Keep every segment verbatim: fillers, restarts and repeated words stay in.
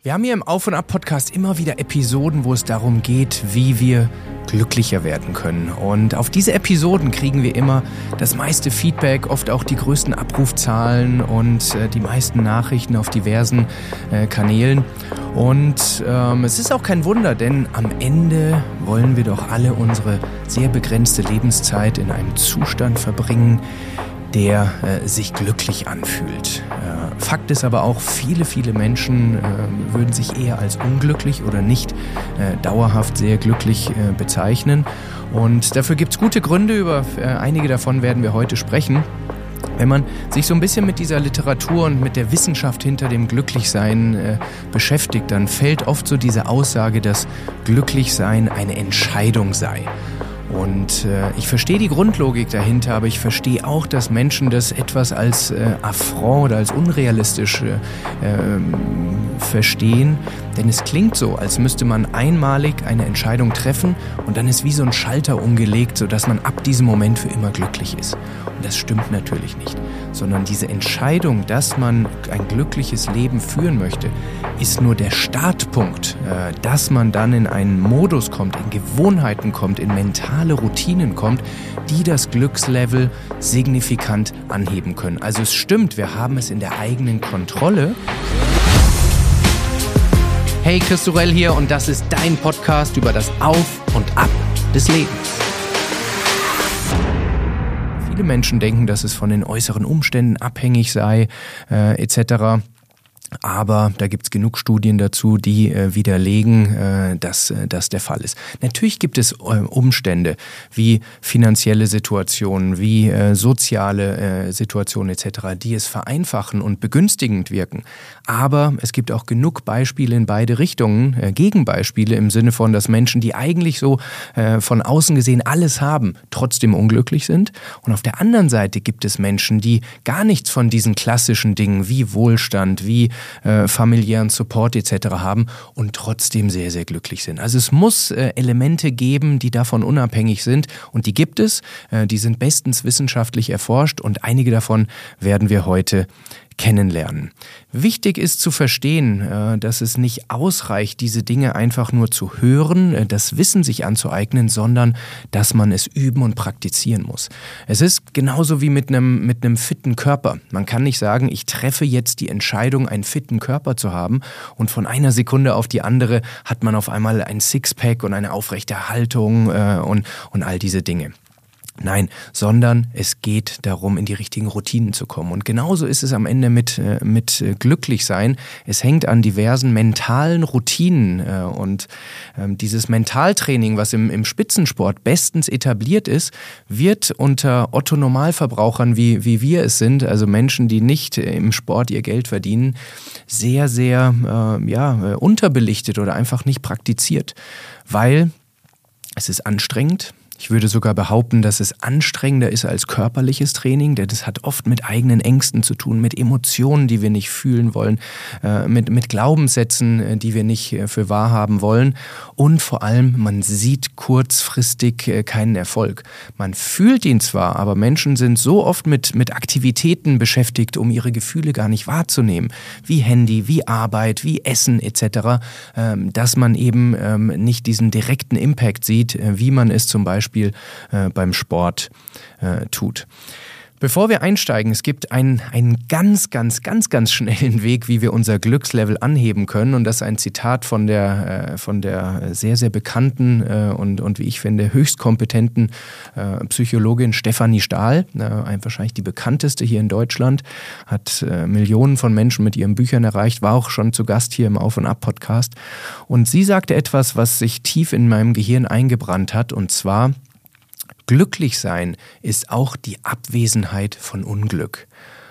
Wir haben hier im Auf- und Ab-Podcast immer wieder Episoden, wo es darum geht, wie wir glücklicher werden können. Und auf diese Episoden kriegen wir immer das meiste Feedback, oft auch die größten Abrufzahlen und äh, die meisten Nachrichten auf diversen äh, Kanälen. Und ähm, es ist auch kein Wunder, denn am Ende wollen wir doch alle unsere sehr begrenzte Lebenszeit in einem Zustand verbringen, der äh, sich glücklich anfühlt. Äh, Fakt ist aber auch, viele, viele Menschen äh, würden sich eher als unglücklich oder nicht äh, dauerhaft sehr glücklich äh, bezeichnen. Und dafür gibt es gute Gründe, über äh, einige davon werden wir heute sprechen. Wenn man sich so ein bisschen mit dieser Literatur und mit der Wissenschaft hinter dem Glücklichsein äh, beschäftigt, dann fällt oft so diese Aussage, dass Glücklichsein eine Entscheidung sei. Und äh, ich verstehe die Grundlogik dahinter, aber ich verstehe auch, dass Menschen das etwas als äh, Affront oder als unrealistisch äh, äh, verstehen. Denn es klingt so, als müsste man einmalig eine Entscheidung treffen und dann ist wie so ein Schalter umgelegt, sodass man ab diesem Moment für immer glücklich ist. Und das stimmt natürlich nicht. Sondern diese Entscheidung, dass man ein glückliches Leben führen möchte, ist nur der Startpunkt, äh, dass man dann in einen Modus kommt, in Gewohnheiten kommt, in mentale Routinen kommt, die das Glückslevel signifikant anheben können. Also es stimmt, wir haben es in der eigenen Kontrolle. Hey, Chris Sorel hier und das ist dein Podcast über das Auf und Ab des Lebens. Viele Menschen denken, dass es von den äußeren Umständen abhängig sei, äh, et cetera. Aber da gibt's genug Studien dazu, die äh, widerlegen, äh, dass äh, das der Fall ist. Natürlich gibt es äh, Umstände wie finanzielle Situationen, wie äh, soziale äh, Situationen et cetera, die es vereinfachen und begünstigend wirken. Aber es gibt auch genug Beispiele in beide Richtungen, äh, Gegenbeispiele im Sinne von, dass Menschen, die eigentlich so äh, von außen gesehen alles haben, trotzdem unglücklich sind. Und auf der anderen Seite gibt es Menschen, die gar nichts von diesen klassischen Dingen wie Wohlstand, wie Äh, familiären Support et cetera haben und trotzdem sehr, sehr glücklich sind. Also es muss äh, Elemente geben, die davon unabhängig sind und die gibt es. Äh, die sind bestens wissenschaftlich erforscht und einige davon werden wir heute kennenlernen. Wichtig ist zu verstehen, äh, dass es nicht ausreicht, diese Dinge einfach nur zu hören, äh, das Wissen sich anzueignen, sondern dass man es üben und praktizieren muss. Es ist genauso wie mit einem mit einem fitten Körper. Man kann nicht sagen, ich treffe jetzt die Entscheidung, einen fitten Körper zu haben und von einer Sekunde auf die andere hat man auf einmal ein Sixpack und eine aufrechte Haltung äh, und, und all diese Dinge. Nein, sondern es geht darum, in die richtigen Routinen zu kommen. Und genauso ist es am Ende mit, mit Glücklichsein. Es hängt an diversen mentalen Routinen. Und dieses Mentaltraining, was im, im Spitzensport bestens etabliert ist, wird unter Otto-Normalverbrauchern, wie, wie wir es sind, also Menschen, die nicht im Sport ihr Geld verdienen, sehr, sehr äh, ja, unterbelichtet oder einfach nicht praktiziert. Weil es ist anstrengend. Ich würde sogar behaupten, dass es anstrengender ist als körperliches Training, denn das hat oft mit eigenen Ängsten zu tun, mit Emotionen, die wir nicht fühlen wollen, äh, mit, mit Glaubenssätzen, die wir nicht äh, für wahr haben wollen und vor allem, man sieht kurzfristig äh, keinen Erfolg. Man fühlt ihn zwar, aber Menschen sind so oft mit, mit Aktivitäten beschäftigt, um ihre Gefühle gar nicht wahrzunehmen, wie Handy, wie Arbeit, wie Essen et cetera, äh, dass man eben äh, nicht diesen direkten Impact sieht, äh, wie man es zum Beispiel Beispiel äh, beim Sport äh, tut. Bevor wir einsteigen, es gibt einen, einen ganz, ganz, ganz, ganz schnellen Weg, wie wir unser Glückslevel anheben können. Und das ist ein Zitat von der, äh, von der sehr, sehr bekannten äh, und, und wie ich finde, höchst kompetenten äh, Psychologin Stefanie Stahl. Äh, wahrscheinlich die bekannteste hier in Deutschland, hat äh, Millionen von Menschen mit ihren Büchern erreicht, war auch schon zu Gast hier im Auf- und Ab-Podcast. Und sie sagte etwas, was sich tief in meinem Gehirn eingebrannt hat, und zwar: Glücklich sein ist auch die Abwesenheit von Unglück.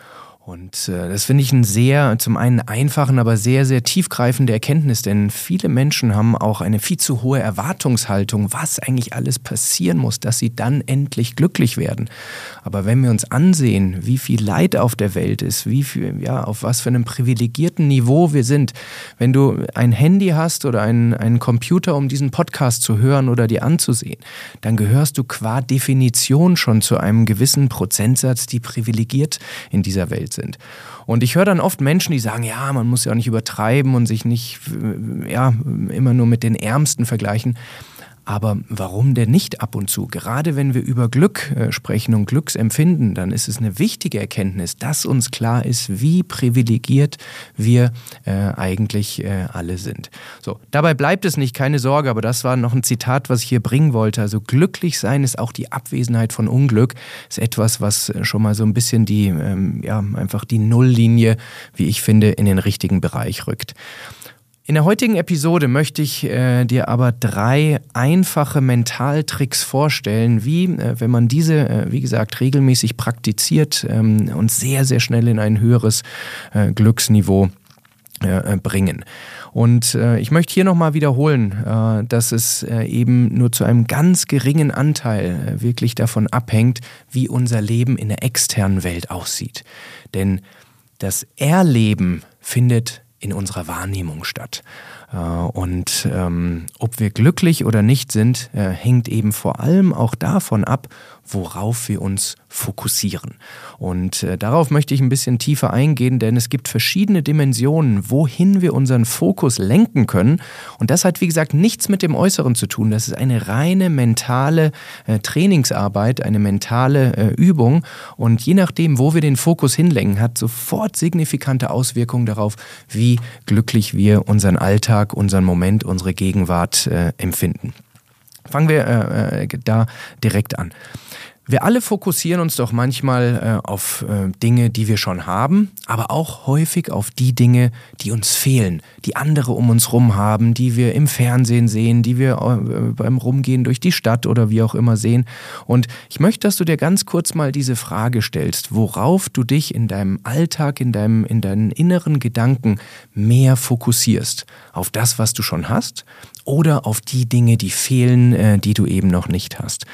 Und äh, das finde ich ein sehr, zum einen einfachen, aber sehr, sehr tiefgreifende Erkenntnis, denn viele Menschen haben auch eine viel zu hohe Erwartungshaltung, was eigentlich alles passieren muss, dass sie dann endlich glücklich werden. Aber wenn wir uns ansehen, wie viel Leid auf der Welt ist, wie viel, ja, auf was für einem privilegierten Niveau wir sind, wenn du ein Handy hast oder einen, einen Computer, um diesen Podcast zu hören oder dir anzusehen, dann gehörst du qua Definition schon zu einem gewissen Prozentsatz, die privilegiert in dieser Welt sind. Und ich höre dann oft Menschen, die sagen, ja, man muss ja auch nicht übertreiben und sich nicht ja, immer nur mit den Ärmsten vergleichen. Aber warum denn nicht ab und zu? Gerade wenn wir über Glück äh, sprechen und Glücksempfinden, dann ist es eine wichtige Erkenntnis, dass uns klar ist, wie privilegiert wir äh, eigentlich äh, alle sind. So, dabei bleibt es nicht, keine Sorge, aber das war noch ein Zitat, was ich hier bringen wollte. Also glücklich sein ist auch die Abwesenheit von Unglück. Ist etwas, was schon mal so ein bisschen die, ähm, ja, einfach die Nulllinie, wie ich finde, in den richtigen Bereich rückt. In der heutigen Episode möchte ich äh, dir aber drei einfache Mentaltricks vorstellen, wie, äh, wenn man diese, äh, wie gesagt, regelmäßig praktiziert, ähm, uns sehr, sehr schnell in ein höheres äh, Glücksniveau äh, bringen. Und äh, ich möchte hier nochmal wiederholen, äh, dass es äh, eben nur zu einem ganz geringen Anteil äh, wirklich davon abhängt, wie unser Leben in der externen Welt aussieht. Denn das Erleben findet in unserer Wahrnehmung statt. Und ähm, ob wir glücklich oder nicht sind, äh, hängt eben vor allem auch davon ab, worauf wir uns fokussieren. Und äh, darauf möchte ich ein bisschen tiefer eingehen, denn es gibt verschiedene Dimensionen, wohin wir unseren Fokus lenken können. Und das hat, wie gesagt, nichts mit dem Äußeren zu tun. Das ist eine reine mentale äh, Trainingsarbeit, eine mentale äh, Übung. Und je nachdem, wo wir den Fokus hinlenken, hat sofort signifikante Auswirkungen darauf, wie glücklich wir unseren Alltag, unseren Moment, unsere Gegenwart äh, empfinden. Fangen wir äh, da direkt an. Wir alle fokussieren uns doch manchmal äh, auf äh, Dinge, die wir schon haben, aber auch häufig auf die Dinge, die uns fehlen, die andere um uns rum haben, die wir im Fernsehen sehen, die wir äh, beim Rumgehen durch die Stadt oder wie auch immer sehen. Und ich möchte, dass du dir ganz kurz mal diese Frage stellst, worauf du dich in deinem Alltag, in deinem, in deinen inneren Gedanken mehr fokussierst. Auf das, was du schon hast, oder auf die Dinge, die fehlen, äh, die du eben noch nicht hast.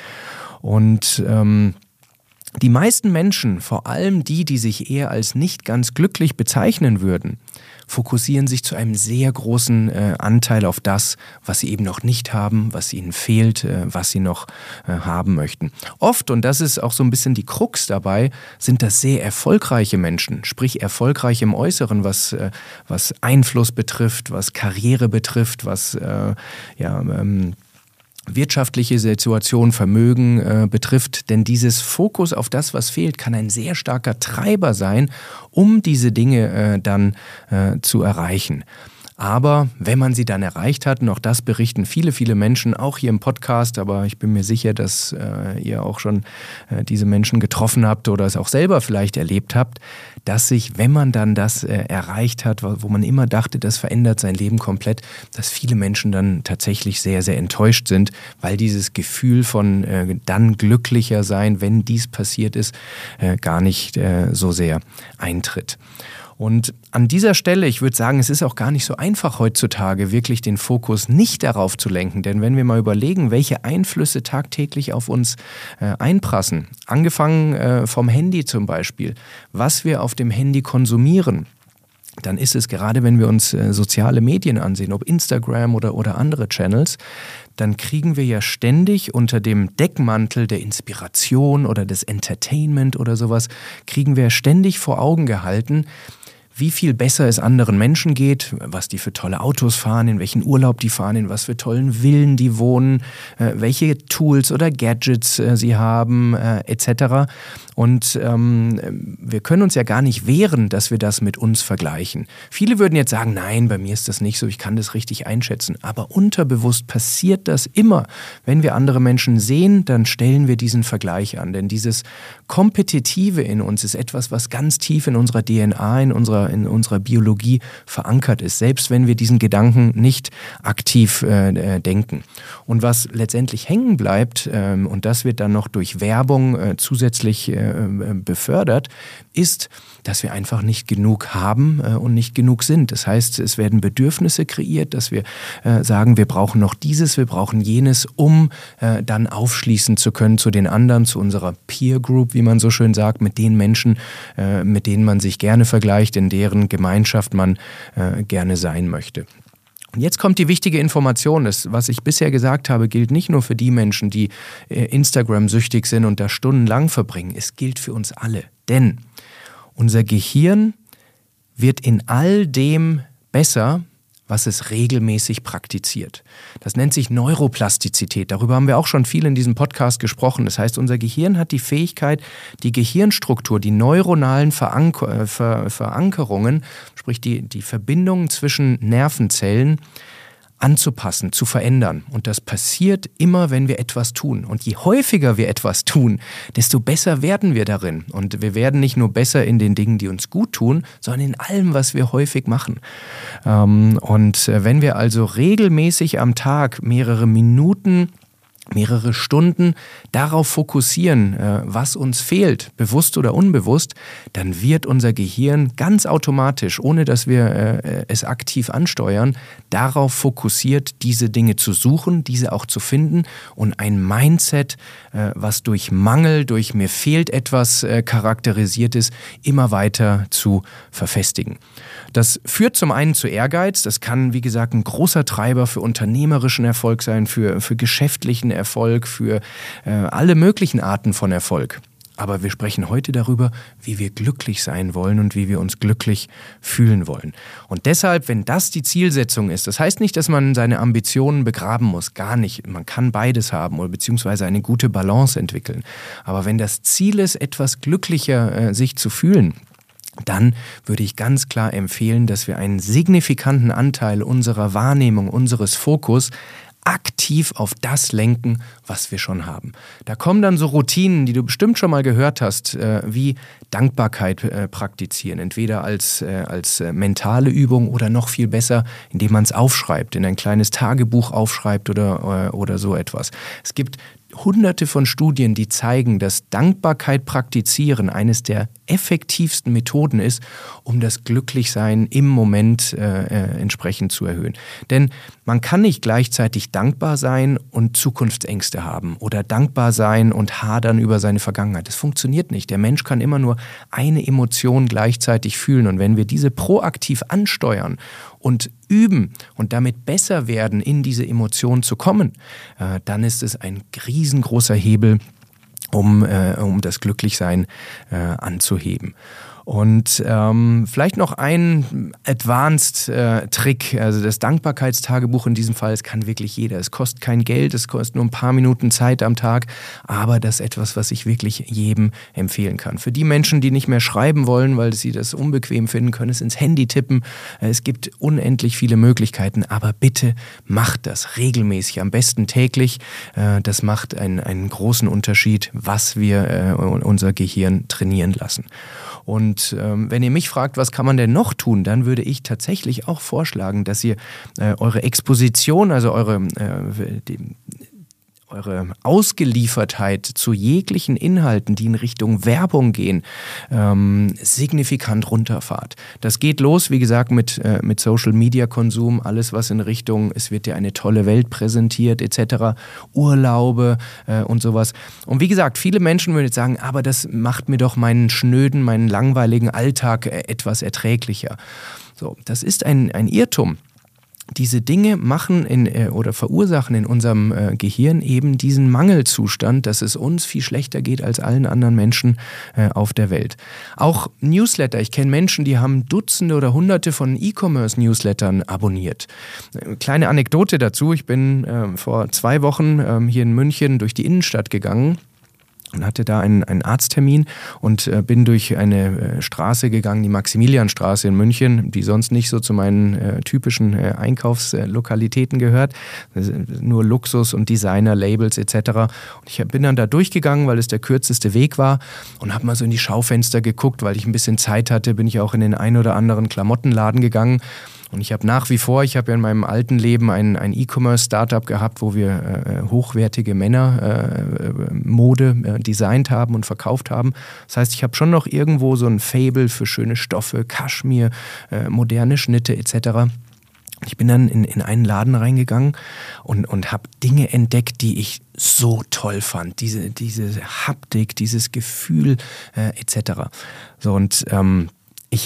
Und ähm, die meisten Menschen, vor allem die, die sich eher als nicht ganz glücklich bezeichnen würden, fokussieren sich zu einem sehr großen äh, Anteil auf das, was sie eben noch nicht haben, was ihnen fehlt, äh, was sie noch äh, haben möchten. Oft, und das ist auch so ein bisschen die Krux dabei, sind das sehr erfolgreiche Menschen, sprich erfolgreich im Äußeren, was, äh, was Einfluss betrifft, was Karriere betrifft, was äh, ja ähm, wirtschaftliche Situation, Vermögen äh, betrifft, denn dieses Fokus auf das, was fehlt, kann ein sehr starker Treiber sein, um diese Dinge äh, dann äh, zu erreichen. Aber wenn man sie dann erreicht hat, und auch das berichten viele, viele Menschen, auch hier im Podcast, aber ich bin mir sicher, dass äh, ihr auch schon äh, diese Menschen getroffen habt oder es auch selber vielleicht erlebt habt, dass sich, wenn man dann das äh, erreicht hat, wo man immer dachte, das verändert sein Leben komplett, dass viele Menschen dann tatsächlich sehr, sehr enttäuscht sind, weil dieses Gefühl von äh, dann glücklicher sein, wenn dies passiert ist, äh, gar nicht äh, so sehr eintritt. Und an dieser Stelle, ich würde sagen, es ist auch gar nicht so einfach heutzutage, wirklich den Fokus nicht darauf zu lenken. Denn wenn wir mal überlegen, welche Einflüsse tagtäglich auf uns äh, einprassen, angefangen äh, vom Handy zum Beispiel, was wir auf dem Handy konsumieren, dann ist es gerade, wenn wir uns äh, soziale Medien ansehen, ob Instagram oder, oder andere Channels, dann kriegen wir ja ständig unter dem Deckmantel der Inspiration oder des Entertainment oder sowas, kriegen wir ständig vor Augen gehalten, wie viel besser es anderen Menschen geht, was die für tolle Autos fahren, in welchen Urlaub die fahren, in was für tollen Villen die wohnen, äh, welche Tools oder Gadgets äh, sie haben, äh, et cetera. Und ähm, wir können uns ja gar nicht wehren, dass wir das mit uns vergleichen. Viele würden jetzt sagen, nein, bei mir ist das nicht so, ich kann das richtig einschätzen. Aber unterbewusst passiert das immer. Wenn wir andere Menschen sehen, dann stellen wir diesen Vergleich an. Denn dieses Kompetitive in uns ist etwas, was ganz tief in unserer D N A, in unserer, in unserer Biologie verankert ist. Selbst wenn wir diesen Gedanken nicht aktiv äh, denken. Und was letztendlich hängen bleibt, äh, und das wird dann noch durch Werbung äh, zusätzlich äh, befördert, ist, dass wir einfach nicht genug haben äh, und nicht genug sind. Das heißt, es werden Bedürfnisse kreiert, dass wir äh, sagen, wir brauchen noch dieses, wir brauchen jenes, um äh, dann aufschließen zu können zu den anderen, zu unserer Peer Group, wie man so schön sagt, mit den Menschen, äh, mit denen man sich gerne vergleicht, in deren Gemeinschaft man äh, gerne sein möchte. Und jetzt kommt die wichtige Information. Das, was ich bisher gesagt habe, gilt nicht nur für die Menschen, die äh, Instagram-süchtig sind und da stundenlang verbringen. Es gilt für uns alle. Denn, Unser Gehirn wird in all dem besser, was es regelmäßig praktiziert. Das nennt sich Neuroplastizität. Darüber haben wir auch schon viel in diesem Podcast gesprochen. Das heißt, unser Gehirn hat die Fähigkeit, die Gehirnstruktur, die neuronalen Veranker- Ver- Verankerungen, sprich die, die Verbindungen zwischen Nervenzellen, anzupassen, zu verändern. Und das passiert immer, wenn wir etwas tun. Und je häufiger wir etwas tun, desto besser werden wir darin. Und wir werden nicht nur besser in den Dingen, die uns gut tun, sondern in allem, was wir häufig machen. Und wenn wir also regelmäßig am Tag mehrere Minuten, mehrere Stunden darauf fokussieren, was uns fehlt, bewusst oder unbewusst, dann wird unser Gehirn ganz automatisch, ohne dass wir es aktiv ansteuern, darauf fokussiert, diese Dinge zu suchen, diese auch zu finden und ein Mindset, was durch Mangel, durch mir fehlt etwas charakterisiert ist, immer weiter zu verfestigen. Das führt zum einen zu Ehrgeiz. Das kann, wie gesagt, ein großer Treiber für unternehmerischen Erfolg sein, für, für geschäftlichen Erfolg, für äh, alle möglichen Arten von Erfolg. Aber wir sprechen heute darüber, wie wir glücklich sein wollen und wie wir uns glücklich fühlen wollen. Und deshalb, wenn das die Zielsetzung ist, das heißt nicht, dass man seine Ambitionen begraben muss, gar nicht. Man kann beides haben oder beziehungsweise eine gute Balance entwickeln. Aber wenn das Ziel ist, etwas glücklicher äh, sich zu fühlen, dann würde ich ganz klar empfehlen, dass wir einen signifikanten Anteil unserer Wahrnehmung, unseres Fokus aktiv auf das lenken, was wir schon haben. Da kommen dann so Routinen, die du bestimmt schon mal gehört hast, äh, wie Dankbarkeit äh, praktizieren. Entweder als, äh, als äh, mentale Übung oder noch viel besser, indem man es aufschreibt, in ein kleines Tagebuch aufschreibt oder, äh, oder so etwas. Es gibt Hunderte von Studien, die zeigen, dass Dankbarkeit praktizieren eines der effektivsten Methoden ist, um das Glücklichsein im Moment äh, äh, entsprechend zu erhöhen. Denn man kann nicht gleichzeitig dankbar sein und Zukunftsängste haben oder dankbar sein und hadern über seine Vergangenheit. Das funktioniert nicht. Der Mensch kann immer nur eine Emotion gleichzeitig fühlen. Und wenn wir diese proaktiv ansteuern und üben und damit besser werden, in diese Emotion zu kommen, äh, dann ist es ein riesengroßer Hebel, um, äh, um das Glücklichsein äh, anzuheben. Und ähm, vielleicht noch ein Advanced-Trick, äh, also das Dankbarkeitstagebuch in diesem Fall, es kann wirklich jeder. Es kostet kein Geld, es kostet nur ein paar Minuten Zeit am Tag, aber das ist etwas, was ich wirklich jedem empfehlen kann. Für die Menschen, die nicht mehr schreiben wollen, weil sie das unbequem finden, können es ins Handy tippen. Es gibt unendlich viele Möglichkeiten, aber bitte macht das regelmäßig, am besten täglich. Äh, das macht einen, einen großen Unterschied, was wir äh, unser Gehirn trainieren lassen. Und ähm, wenn ihr mich fragt, was kann man denn noch tun, dann würde ich tatsächlich auch vorschlagen, dass ihr äh, eure Exposition, also eure, äh, die, eure Ausgeliefertheit zu jeglichen Inhalten, die in Richtung Werbung gehen, ähm, signifikant runterfahrt. Das geht los, wie gesagt, mit, äh, mit Social-Media-Konsum, alles was in Richtung, es wird dir eine tolle Welt präsentiert, et cetera, Urlaube äh, und sowas. Und wie gesagt, viele Menschen würden jetzt sagen, aber das macht mir doch meinen schnöden, meinen langweiligen Alltag äh, etwas erträglicher. So, das ist ein, ein Irrtum. Diese Dinge machen in, äh, oder verursachen in unserem äh, Gehirn eben diesen Mangelzustand, dass es uns viel schlechter geht als allen anderen Menschen äh, auf der Welt. Auch Newsletter. Ich kenne Menschen, die haben Dutzende oder Hunderte von E-Commerce-Newslettern abonniert. Äh, kleine Anekdote dazu. Ich bin äh, vor zwei Wochen äh, hier in München durch die Innenstadt gegangen und hatte da einen, einen Arzttermin und äh, bin durch eine äh, Straße gegangen, die Maximilianstraße in München, die sonst nicht so zu meinen äh, typischen äh, Einkaufslokalitäten gehört. Nur Luxus und Designer-Labels et cetera. Und ich bin dann da durchgegangen, weil es der kürzeste Weg war und habe mal so in die Schaufenster geguckt, weil ich ein bisschen Zeit hatte, bin ich auch in den ein oder anderen Klamottenladen gegangen. Und ich habe nach wie vor, ich habe ja in meinem alten Leben ein, ein E-Commerce-Startup gehabt, wo wir äh, hochwertige Männer-Mode äh, äh, designt haben und verkauft haben. Das heißt, ich habe schon noch irgendwo so ein Faible für schöne Stoffe, Kaschmir, äh, moderne Schnitte et cetera. Ich bin dann in, in einen Laden reingegangen und, und habe Dinge entdeckt, die ich so toll fand. Diese, diese Haptik, dieses Gefühl äh, et cetera. So, und ähm, ich habe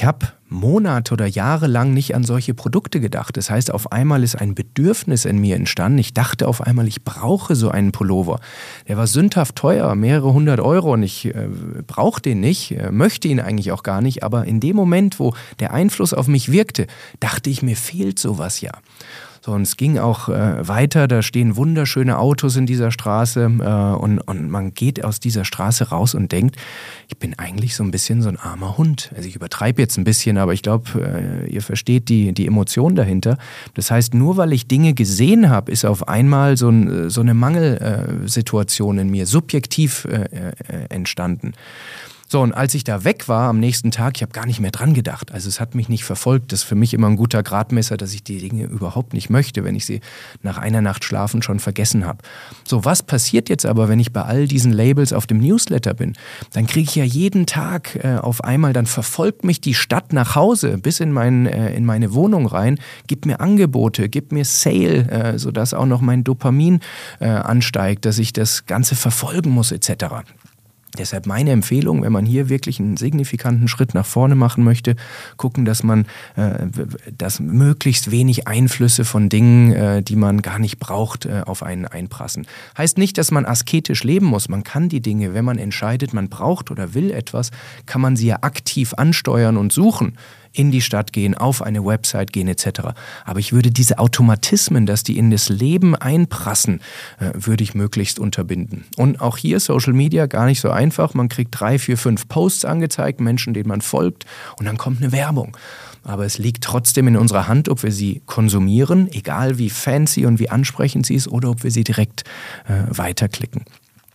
Monate oder Jahre lang nicht an solche Produkte gedacht. Das heißt, auf einmal ist ein Bedürfnis in mir entstanden. Ich dachte auf einmal, ich brauche so einen Pullover. Der war sündhaft teuer, mehrere hundert Euro und ich äh, brauche den nicht, äh, möchte ihn eigentlich auch gar nicht. Aber in dem Moment, wo der Einfluss auf mich wirkte, dachte ich, mir fehlt sowas ja. So, und es ging auch äh, weiter, da stehen wunderschöne Autos in dieser Straße äh, und, und man geht aus dieser Straße raus und denkt, ich bin eigentlich so ein bisschen so ein armer Hund. Also ich übertreibe jetzt ein bisschen, aber ich glaube, äh, ihr versteht die, die Emotion dahinter. Das heißt, nur weil ich Dinge gesehen habe, ist auf einmal so, ein, so eine Mangelsituation in mir subjektiv äh, äh, entstanden. So, und als ich da weg war am nächsten Tag, ich habe gar nicht mehr dran gedacht. Also es hat mich nicht verfolgt. Das ist für mich immer ein guter Gradmesser, dass ich die Dinge überhaupt nicht möchte, wenn ich sie nach einer Nacht Schlafen schon vergessen habe. So, was passiert jetzt aber, wenn ich bei all diesen Labels auf dem Newsletter bin? Dann kriege ich ja jeden Tag äh, auf einmal, dann verfolgt mich die Stadt nach Hause bis in, mein, äh, in meine Wohnung rein, gibt mir Angebote, gibt mir Sale, äh, sodass auch noch mein Dopamin äh, ansteigt, dass ich das Ganze verfolgen muss et cetera. Deshalb meine Empfehlung, wenn man hier wirklich einen signifikanten Schritt nach vorne machen möchte, gucken, dass man äh, dass möglichst wenig Einflüsse von Dingen, äh, die man gar nicht braucht, äh, auf einen einprassen. Heißt nicht, dass man asketisch leben muss. Man kann die Dinge, wenn man entscheidet, man braucht oder will etwas, kann man sie ja aktiv ansteuern und suchen. In die Stadt gehen, auf eine Website gehen et cetera. Aber ich würde diese Automatismen, dass die in das Leben einprassen, äh, würde ich möglichst unterbinden. Und auch hier Social Media gar nicht so einfach. Man kriegt drei, vier, fünf Posts angezeigt, Menschen, denen man folgt, und dann kommt eine Werbung. Aber es liegt trotzdem in unserer Hand, ob wir sie konsumieren, egal wie fancy und wie ansprechend sie ist, oder ob wir sie direkt äh, weiterklicken.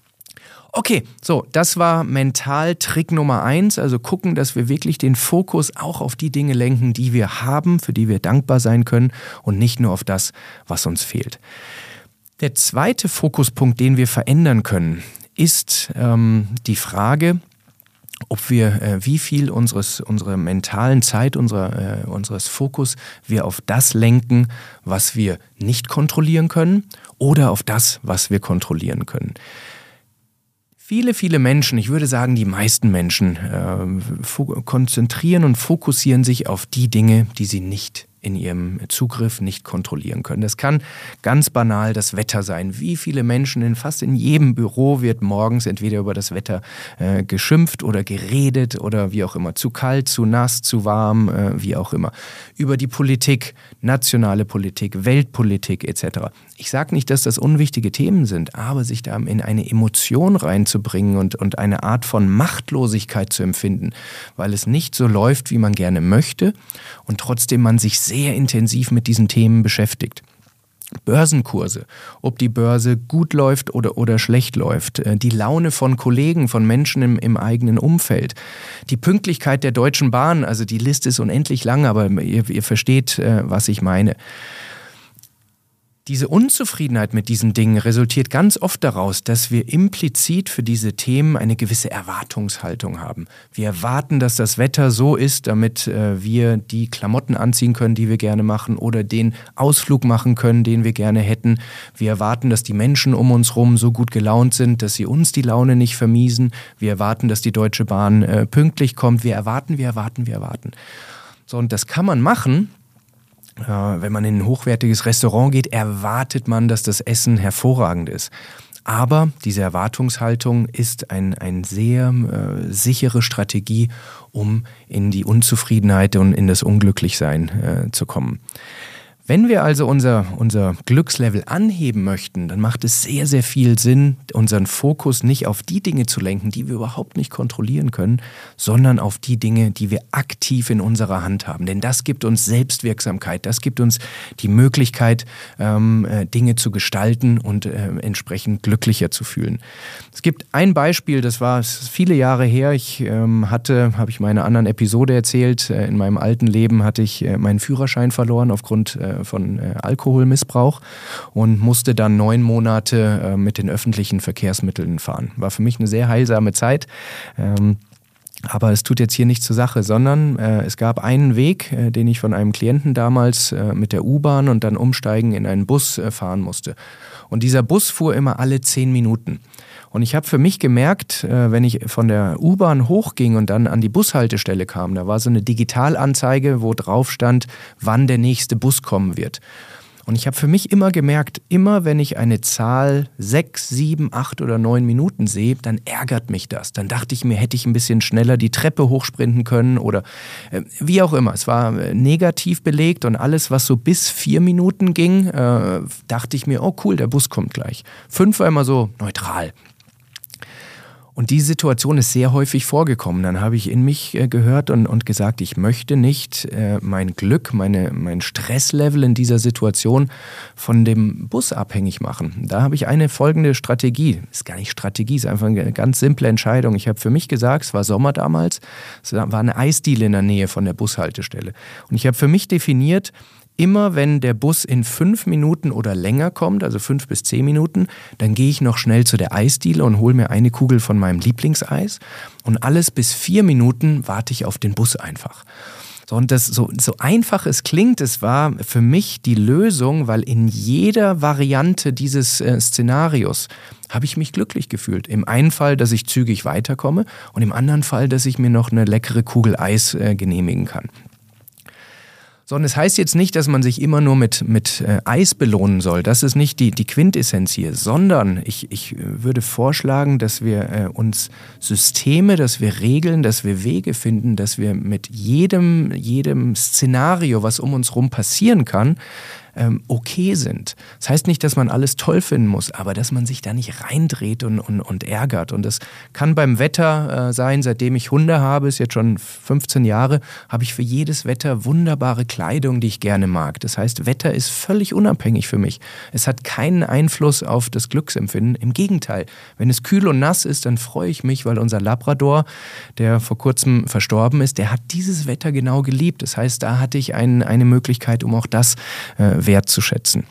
Okay, so, das war Mental-Trick Nummer eins, also gucken, dass wir wirklich den Fokus auch auf die Dinge lenken, die wir haben, für die wir dankbar sein können und nicht nur auf das, was uns fehlt. Der zweite Fokuspunkt, den wir verändern können, ist ähm, die Frage, ob wir, äh, wie viel unseres, unserer mentalen Zeit, unserer, äh, unseres Fokus wir auf das lenken, was wir nicht kontrollieren können, oder auf das, was wir kontrollieren können. Viele, viele Menschen, ich würde sagen die meisten Menschen, äh, konzentrieren und fokussieren sich auf die Dinge, die sie nicht in ihrem Zugriff nicht kontrollieren können. Das kann ganz banal das Wetter sein. Wie viele Menschen, in fast in jedem Büro wird morgens entweder über das Wetter äh, geschimpft oder geredet oder wie auch immer. Zu kalt, zu nass, zu warm, äh, wie auch immer. Über die Politik, nationale Politik, Weltpolitik et cetera. Ich sage nicht, dass das unwichtige Themen sind, aber sich da in eine Emotion reinzubringen und, und eine Art von Machtlosigkeit zu empfinden, weil es nicht so läuft, wie man gerne möchte und trotzdem man sich sehr intensiv mit diesen Themen beschäftigt. Börsenkurse, ob die Börse gut läuft oder, oder schlecht läuft, die Laune von Kollegen, von Menschen im, im eigenen Umfeld, die Pünktlichkeit der Deutschen Bahn, also die Liste ist unendlich lang, aber ihr, ihr versteht, was ich meine. Diese Unzufriedenheit mit diesen Dingen resultiert ganz oft daraus, dass wir implizit für diese Themen eine gewisse Erwartungshaltung haben. Wir erwarten, dass das Wetter so ist, damit äh, wir die Klamotten anziehen können, die wir gerne machen, oder den Ausflug machen können, den wir gerne hätten. Wir erwarten, dass die Menschen um uns herum so gut gelaunt sind, dass sie uns die Laune nicht vermiesen. Wir erwarten, dass die Deutsche Bahn äh, pünktlich kommt. Wir erwarten, wir erwarten, wir erwarten. So, und das kann man machen. Wenn man in ein hochwertiges Restaurant geht, erwartet man, dass das Essen hervorragend ist. Aber diese Erwartungshaltung ist ein, ein sehr äh, sichere Strategie, um in die Unzufriedenheit und in das Unglücklichsein äh, zu kommen. Wenn wir also unser, unser Glückslevel anheben möchten, dann macht es sehr, sehr viel Sinn, unseren Fokus nicht auf die Dinge zu lenken, die wir überhaupt nicht kontrollieren können, sondern auf die Dinge, die wir aktiv in unserer Hand haben. Denn das gibt uns Selbstwirksamkeit, das gibt uns die Möglichkeit, ähm, Dinge zu gestalten und äh, entsprechend glücklicher zu fühlen. Es gibt ein Beispiel, das war viele Jahre her. Ich ähm, hatte, habe ich in meiner anderen Episode erzählt, äh, in meinem alten Leben hatte ich äh, meinen Führerschein verloren aufgrund äh, von äh, Alkoholmissbrauch und musste dann neun Monate äh, mit den öffentlichen Verkehrsmitteln fahren. War für mich eine sehr heilsame Zeit. Ähm, Aber es tut jetzt hier nicht zur Sache, sondern äh, es gab einen Weg, äh, den ich von einem Klienten damals äh, mit der U-Bahn und dann umsteigen in einen Bus äh, fahren musste. Und dieser Bus fuhr immer alle zehn Minuten. Und ich habe für mich gemerkt, äh, wenn ich von der U-Bahn hochging und dann an die Bushaltestelle kam, da war so eine Digitalanzeige, wo drauf stand, wann der nächste Bus kommen wird. Und ich habe für mich immer gemerkt, immer wenn ich eine Zahl sechs, sieben, acht oder neun Minuten sehe, dann ärgert mich das. Dann dachte ich mir, hätte ich ein bisschen schneller die Treppe hochsprinten können oder äh, wie auch immer. Es war äh, negativ belegt und alles, was so bis vier Minuten ging, äh, dachte ich mir, oh cool, der Bus kommt gleich. Fünf war immer so neutral. Und die Situation ist sehr häufig vorgekommen. Dann habe ich in mich äh, gehört und, und gesagt, ich möchte nicht äh, mein Glück, meine, mein Stresslevel in dieser Situation von dem Bus abhängig machen. Da habe ich eine folgende Strategie. Ist gar nicht Strategie, ist einfach eine ganz simple Entscheidung. Ich habe für mich gesagt, es war Sommer damals, es war eine Eisdiele in der Nähe von der Bushaltestelle. Und ich habe für mich definiert, immer wenn der Bus in fünf Minuten oder länger kommt, also fünf bis zehn Minuten, dann gehe ich noch schnell zu der Eisdiele und hole mir eine Kugel von meinem Lieblingseis. Und alles bis vier Minuten warte ich auf den Bus einfach. So, und das, so, so einfach es klingt, es war für mich die Lösung, weil in jeder Variante dieses äh, Szenarios habe ich mich glücklich gefühlt. Im einen Fall, dass ich zügig weiterkomme und im anderen Fall, dass ich mir noch eine leckere Kugel Eis äh, genehmigen kann. Sondern es heißt jetzt nicht, dass man sich immer nur mit, mit äh, Eis belohnen soll. Das ist nicht die, die Quintessenz hier, sondern ich, ich würde vorschlagen, dass wir äh, uns Systeme, dass wir Regeln, dass wir Wege finden, dass wir mit jedem, jedem Szenario, was um uns rum passieren kann, ähm, okay sind. Das heißt nicht, dass man alles toll finden muss, aber dass man sich da nicht reindreht und, und, und ärgert. Und das kann beim Wetter äh, sein, seitdem ich Hunde habe, ist jetzt schon fünfzehn Jahre, habe ich für jedes Wetter wunderbare Kleidung, die ich gerne mag. Das heißt, Wetter ist völlig unabhängig für mich. Es hat keinen Einfluss auf das Glücksempfinden. Im Gegenteil, wenn es kühl und nass ist, dann freue ich mich, weil unser Labrador, der vor kurzem verstorben ist, der hat dieses Wetter genau geliebt. Das heißt, da hatte ich ein, eine Möglichkeit, um auch das äh, wertzuschätzen.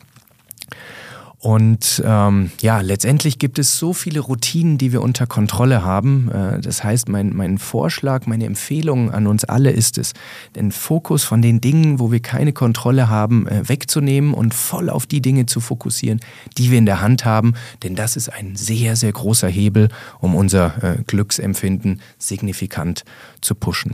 Und ähm, ja, letztendlich gibt es so viele Routinen, die wir unter Kontrolle haben. Äh, das heißt, mein, mein Vorschlag, meine Empfehlung an uns alle ist es, den Fokus von den Dingen, wo wir keine Kontrolle haben, äh, wegzunehmen und voll auf die Dinge zu fokussieren, die wir in der Hand haben. Denn das ist ein sehr, sehr großer Hebel, um unser äh, Glücksempfinden signifikant zu pushen.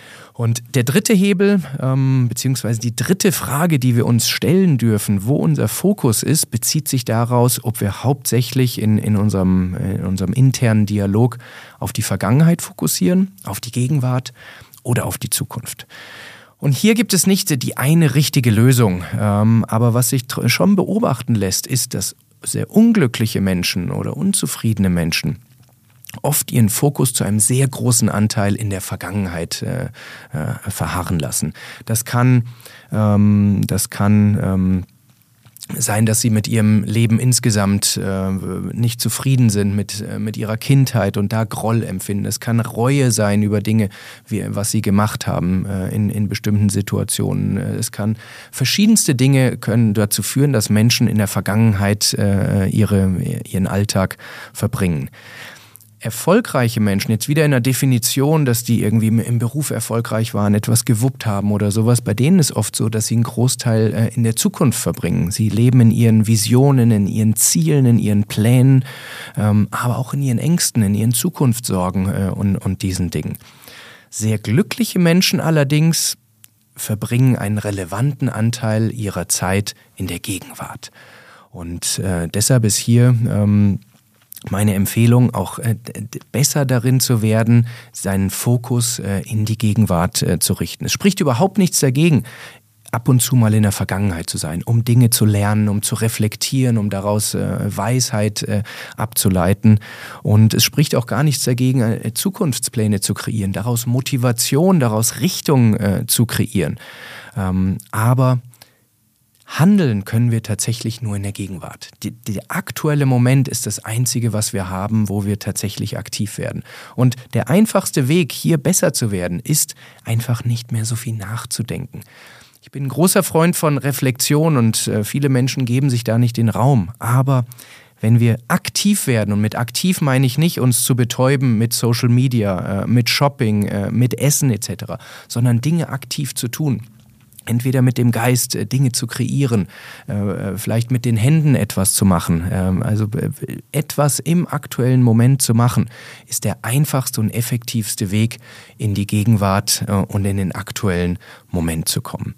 Und der dritte Hebel, ähm, beziehungsweise die dritte Frage, die wir uns stellen dürfen, wo unser Fokus ist, bezieht sich daraus, ob wir hauptsächlich in, in, unserem, in unserem internen Dialog auf die Vergangenheit fokussieren, auf die Gegenwart oder auf die Zukunft. Und hier gibt es nicht die eine richtige Lösung, ähm, aber was sich schon beobachten lässt, ist, dass sehr unglückliche Menschen oder unzufriedene Menschen oft ihren Fokus zu einem sehr großen Anteil in der Vergangenheit äh, äh, verharren lassen. Das kann, ähm, das kann ähm, sein, dass sie mit ihrem Leben insgesamt äh, nicht zufrieden sind mit, äh, mit ihrer Kindheit und da Groll empfinden. Es kann Reue sein über Dinge, wie, was sie gemacht haben äh, in, in bestimmten Situationen. Es kann verschiedenste Dinge können dazu führen, dass Menschen in der Vergangenheit äh, ihre, ihren Alltag verbringen. Erfolgreiche Menschen, jetzt wieder in der Definition, dass die irgendwie im Beruf erfolgreich waren, etwas gewuppt haben oder sowas, bei denen ist oft so, dass sie einen Großteil äh, in der Zukunft verbringen. Sie leben in ihren Visionen, in ihren Zielen, in ihren Plänen, ähm, aber auch in ihren Ängsten, in ihren Zukunftssorgen äh, und, und diesen Dingen. Sehr glückliche Menschen allerdings verbringen einen relevanten Anteil ihrer Zeit in der Gegenwart. Und äh, deshalb ist hier ähm, meine Empfehlung, auch äh, besser darin zu werden, seinen Fokus äh, in die Gegenwart äh, zu richten. Es spricht überhaupt nichts dagegen, ab und zu mal in der Vergangenheit zu sein, um Dinge zu lernen, um zu reflektieren, um daraus äh, Weisheit äh, abzuleiten. Und es spricht auch gar nichts dagegen, äh, Zukunftspläne zu kreieren, daraus Motivation, daraus Richtung äh, zu kreieren. Ähm, aber handeln können wir tatsächlich nur in der Gegenwart. Die, der aktuelle Moment ist das Einzige, was wir haben, wo wir tatsächlich aktiv werden. Und der einfachste Weg, hier besser zu werden, ist einfach nicht mehr so viel nachzudenken. Ich bin ein großer Freund von Reflexion und äh, viele Menschen geben sich da nicht den Raum. Aber wenn wir aktiv werden, und mit aktiv meine ich nicht, uns zu betäuben mit Social Media, mit Shopping, mit Essen et cetera, sondern Dinge aktiv zu tun. Entweder mit dem Geist Dinge zu kreieren, vielleicht mit den Händen etwas zu machen, also etwas im aktuellen Moment zu machen, ist der einfachste und effektivste Weg, in die Gegenwart und in den aktuellen Moment zu kommen.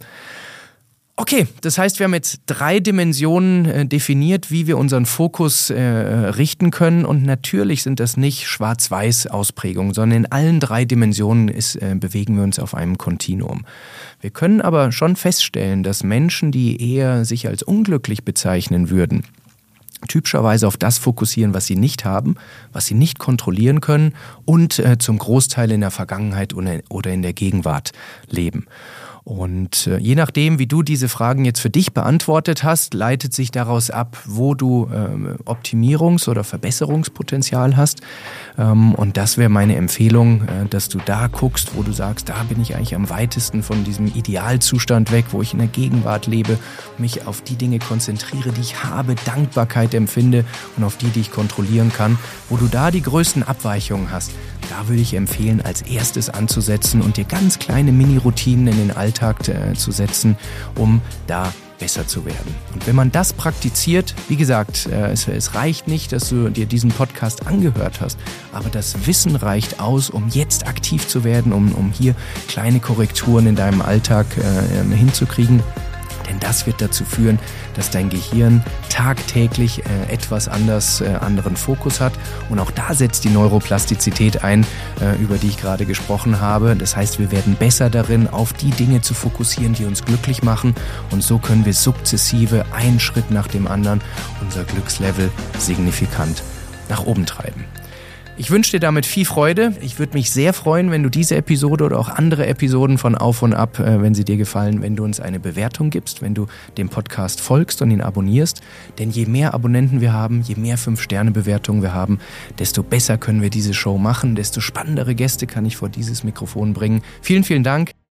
Okay, das heißt, wir haben jetzt drei Dimensionen äh, definiert, wie wir unseren Fokus äh, richten können, und natürlich sind das nicht Schwarz-Weiß-Ausprägungen, sondern in allen drei Dimensionen ist, äh, bewegen wir uns auf einem Kontinuum. Wir können aber schon feststellen, dass Menschen, die eher sich als unglücklich bezeichnen würden, typischerweise auf das fokussieren, was sie nicht haben, was sie nicht kontrollieren können und äh, zum Großteil in der Vergangenheit oder in der Gegenwart leben. Und äh, je nachdem, wie du diese Fragen jetzt für dich beantwortet hast, leitet sich daraus ab, wo du äh, Optimierungs- oder Verbesserungspotenzial hast. Ähm, und das wäre meine Empfehlung, äh, dass du da guckst, wo du sagst, da bin ich eigentlich am weitesten von diesem Idealzustand weg, wo ich in der Gegenwart lebe, mich auf die Dinge konzentriere, die ich habe, Dankbarkeit empfinde und auf die, die ich kontrollieren kann. Wo du da die größten Abweichungen hast, da würde ich empfehlen, als erstes anzusetzen und dir ganz kleine Mini-Routinen in den Alltag äh, zu setzen, um da besser zu werden. Und wenn man das praktiziert, wie gesagt, äh, es, es reicht nicht, dass du dir diesen Podcast angehört hast, aber das Wissen reicht aus, um jetzt aktiv zu werden, um, um hier kleine Korrekturen in deinem Alltag äh, hinzukriegen. Denn das wird dazu führen, dass dein Gehirn tagtäglich äh, etwas anders, äh, anderen Fokus hat. Und auch da setzt die Neuroplastizität ein, äh, über die ich gerade gesprochen habe. Das heißt, wir werden besser darin, auf die Dinge zu fokussieren, die uns glücklich machen. Und so können wir sukzessive, einen Schritt nach dem anderen, unser Glückslevel signifikant nach oben treiben. Ich wünsche dir damit viel Freude. Ich würde mich sehr freuen, wenn du diese Episode oder auch andere Episoden von Auf und Ab, äh, wenn sie dir gefallen, wenn du uns eine Bewertung gibst, wenn du dem Podcast folgst und ihn abonnierst. Denn je mehr Abonnenten wir haben, je mehr fünf Sterne Bewertungen wir haben, desto besser können wir diese Show machen, desto spannendere Gäste kann ich vor dieses Mikrofon bringen. Vielen, vielen Dank.